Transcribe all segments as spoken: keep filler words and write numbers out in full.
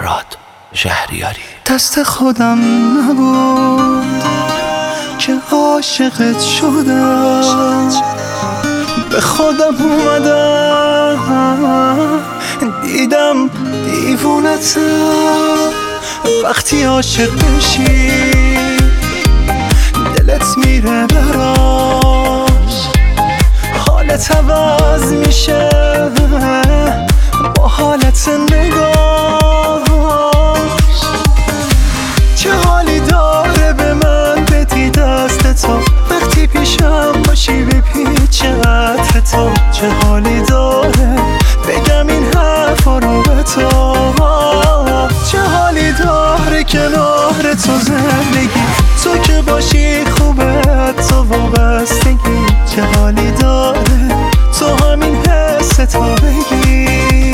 فرهاد شهریاری. دست خودم نبود که عاشقت شدم، به خودم اومدم دیدم دیوونتم. وقتی عاشق بشی دلت میره براش، حالت عوض میشه با حالت نگاهش. چه حالی داره به من بدی دست تو، وقتی پیشم باشی به پیچ عطر تو. چه حالی داره بگم این حرفا رو به تو، چه حالی داره کنار تو زندگی، تو که باشی خوبه تو وابستگی. چه حالی داره تو همین حس تو بگی.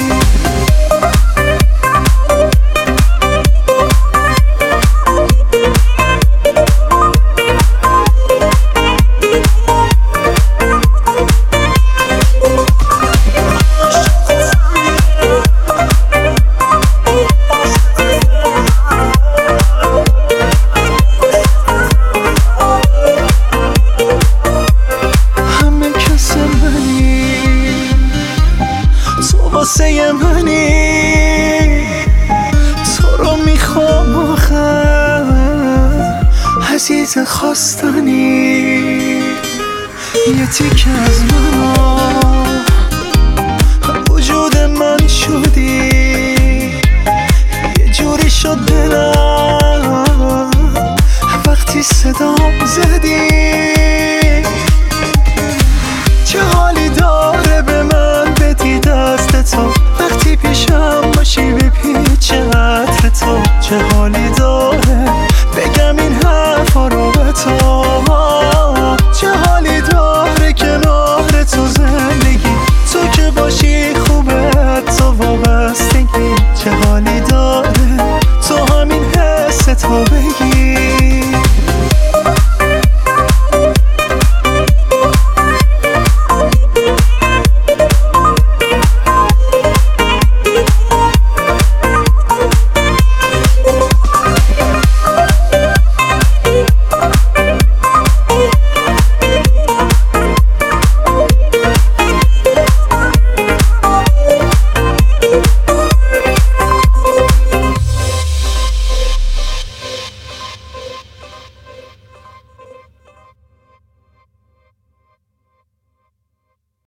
واسه منی تو رو میخوام آخر عزیز خواستنی. یه تیکه از منو وجود من شدی، یه جوری شد دلم وقتی صدام زدی. چه حالی داره به من بدی دست تو، وقتی پیشم باشی به پیچ عطر تو. چه حالی داره بگم این حرفا رو به تو، چه حالی داره کنار تو زندگی، تو که باشی خوبه تو وابستگی. چه حالی